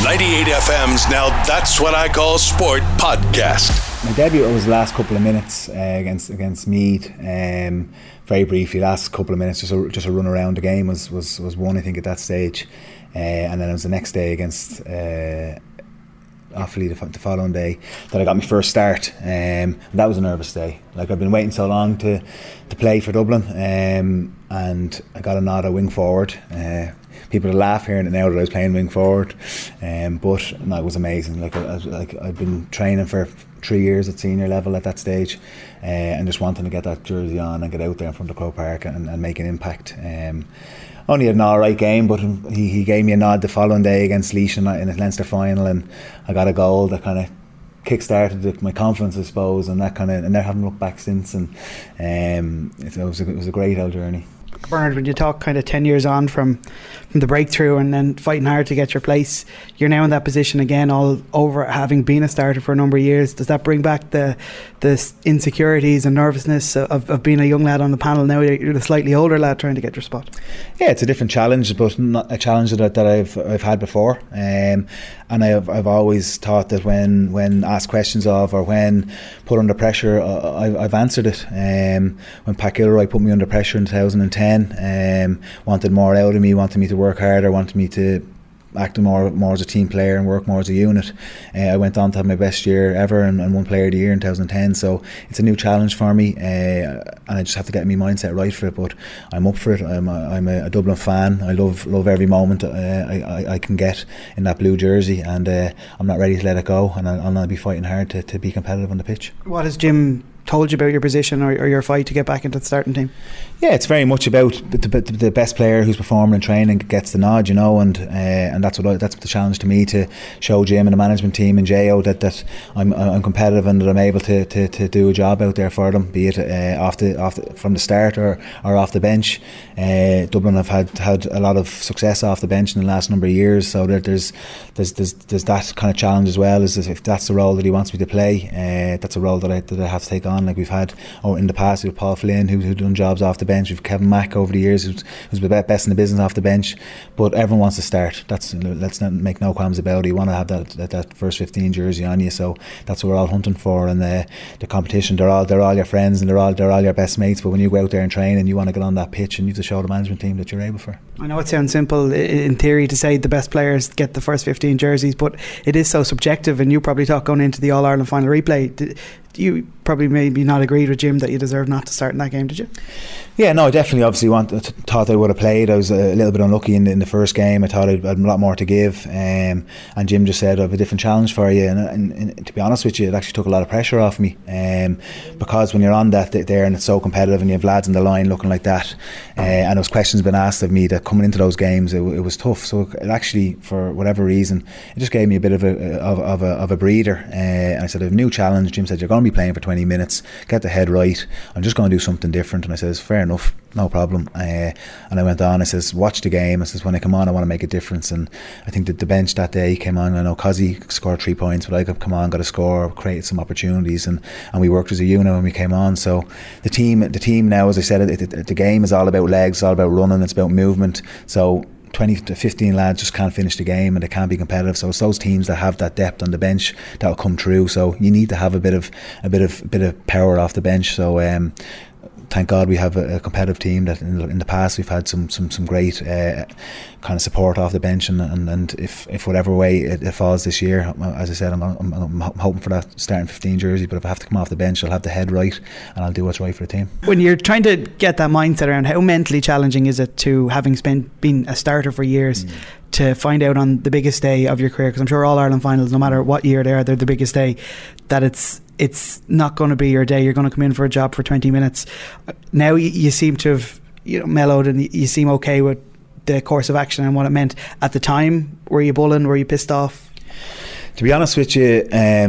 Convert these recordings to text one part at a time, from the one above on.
98 FM's Now That's What I Call Sport podcast. My debut was the last couple of minutes against Meath. Very briefly, last couple of minutes, just a run around the game was one, I think, at that stage. And then it was the next day against Offaly the following day that I got my first start. And that was a nervous day. Like, I've been waiting so long to play for Dublin, and I got a nod at wing forward. People are laughing hearing it now that I was playing wing forward, but no, it was amazing. I've been training for 3 years at senior level at that stage, and just wanting to get that jersey on and get out there in front of Croke Park and make an impact. Only had an alright game, but he gave me a nod the following day against Laois in a Leinster final, and I got a goal that kind of kick-started my confidence, I suppose, and I haven't looked back since. And it was a great old journey. Bernard, when you talk kind of 10 years on from the breakthrough and then fighting hard to get your place, you're now in that position again, all over having been a starter for a number of years. Does that bring back the insecurities and nervousness of being a young lad on the panel? Now you're a slightly older lad trying to get your spot. Yeah, it's a different challenge, but not a challenge that I've had before. And I've always thought that when asked questions of, or when put under pressure, I've answered it. When Pat Gilroy put me under pressure in 2010, wanted more out of me, wanted me to work harder, wanted me to act more as a team player and work more as a unit. I went on to have my best year ever and won Player of the Year in 2010, so it's a new challenge for me, and I just have to get my mindset right for it, but I'm up for it. I'm a Dublin fan. I love every moment I can get in that blue jersey, and I'm not ready to let it go, and I'll be fighting hard to be competitive on the pitch. What has Jim told you about your position or your fight to get back into the starting team? Yeah, it's very much about the best player who's performing in training gets the nod, and that's the challenge to me, to show Jim and the management team and Jo that I'm competitive and that I'm able to do a job out there for them, be it from the start or off the bench. Dublin have had a lot of success off the bench in the last number of years, so that there's that kind of challenge as well. Is if that's the role that he wants me to play, that's a role that I have to take on. Like we've had in the past, with Paul Flynn who's done jobs off the bench. We've Kevin Mack over the years who's the best in the business off the bench. But everyone wants to start. Let's not make no qualms about it. You want to have that first 15 jersey on you. So that's what we're all hunting for. And the competition, they're all your friends and they're all your best mates. But when you go out there and train and you want to get on that pitch, and you have to show the management team that you're able for. I know it sounds simple in theory to say the best players get the first 15 jerseys, but it is so subjective. And you probably thought going into the All-Ireland final replay, you probably maybe not agreed with Jim that you deserved not to start in that game, did you? Yeah, no, I definitely obviously thought I would have played. I was a little bit unlucky in the first game. I thought I had a lot more to give, and Jim just said, I have a different challenge for you, and to be honest with you, it actually took a lot of pressure off me, because when you're on that there and it's so competitive and you have lads in the line looking like that, and those questions been asked of me, that coming into those games it was tough. So it actually, for whatever reason, it just gave me a bit of a breather, and I said, I have a new challenge. Jim said, you're going to be playing for 20 minutes, get the head right, I'm just going to do something different. And I says, fair enough, no problem. And I went on, I says, watch the game. I says, when I come on, I want to make a difference. And I think that the bench that day came on. I know Cozzy scored 3 points, but I could come on, got a score, created some opportunities, and we worked as a unit when we came on. So the team now, as I said, the game is all about legs, it's all about running, it's about movement. So 20 to 15 lads just can't finish the game and they can't be competitive. So it's those teams that have that depth on the bench that will come through. So you need to have a bit of power off the bench. So thank God we have a competitive team that in the past we've had some great kind of support off the bench, and if whatever way it falls this year, as I said, I'm hoping for that starting 15 jersey, but if I have to come off the bench, I'll have the head right and I'll do what's right for the team. When you're trying to get that mindset around, how mentally challenging is it to, having been a starter for years, to find out on the biggest day of your career, because I'm sure All Ireland finals, no matter what year they're the biggest day, that it's not going to be your day. You're going to come in for a job for 20 minutes. Now you seem to have mellowed, and you seem okay with the course of action and what it meant. At the time, were you bullying? Were you pissed off? To be honest with you,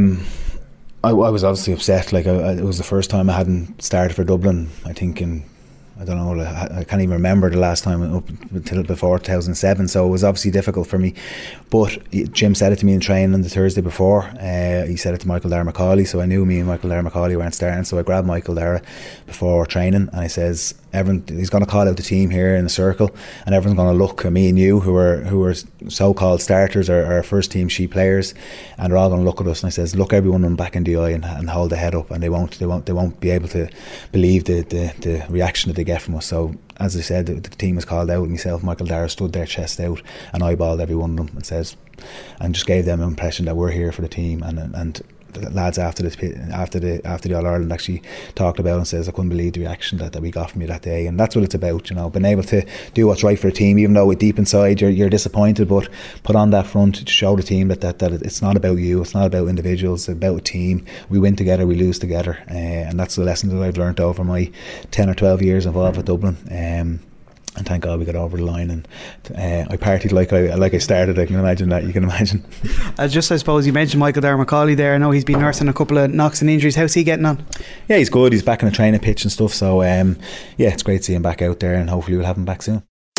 I was obviously upset. Like it was the first time I hadn't started for Dublin, I think I don't know, I can't even remember the last time up until before 2007, so it was obviously difficult for me. But Jim said it to me in training the Thursday before. He said it to Michael Dara-McCauley, so I knew me and Michael Dara-McCauley weren't starting, so I grabbed Michael Dara before training and I says, he's going to call out the team here in the circle, and everyone's going to look at me and you, who are so-called starters or first team sheet players, and they're all going to look at us. And I says, look every one of them back in the eye and hold the head up, and they won't be able to believe the reaction that they get from us. So as I said, the team was called out, and myself, Michael Dara, stood there chest out and eyeballed every one of them and just gave them an impression that we're here for the team. And the lads after the All Ireland actually talked about and says, I couldn't believe the reaction that we got from you that day. And that's what it's about, being able to do what's right for the team, even though deep inside you're disappointed, but put on that front to show the team that it's not about you, it's not about individuals, it's about a team. We win together, we lose together, and that's the lesson that I've learned over my 10 or 12 years involved with Dublin. And thank God we got over the line, and I partied like I started. I can imagine that. You can imagine. I suppose you mentioned Michael Dara McCauley there. I know he's been nursing a couple of knocks and injuries. How's he getting on? Yeah, he's good. He's back on the training pitch and stuff. So it's great to see him back out there, and hopefully we'll have him back soon.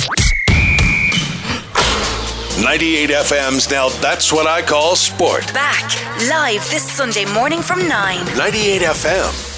98 FM's Now That's What I Call Sport. Back live this Sunday morning from 9. 98 FM.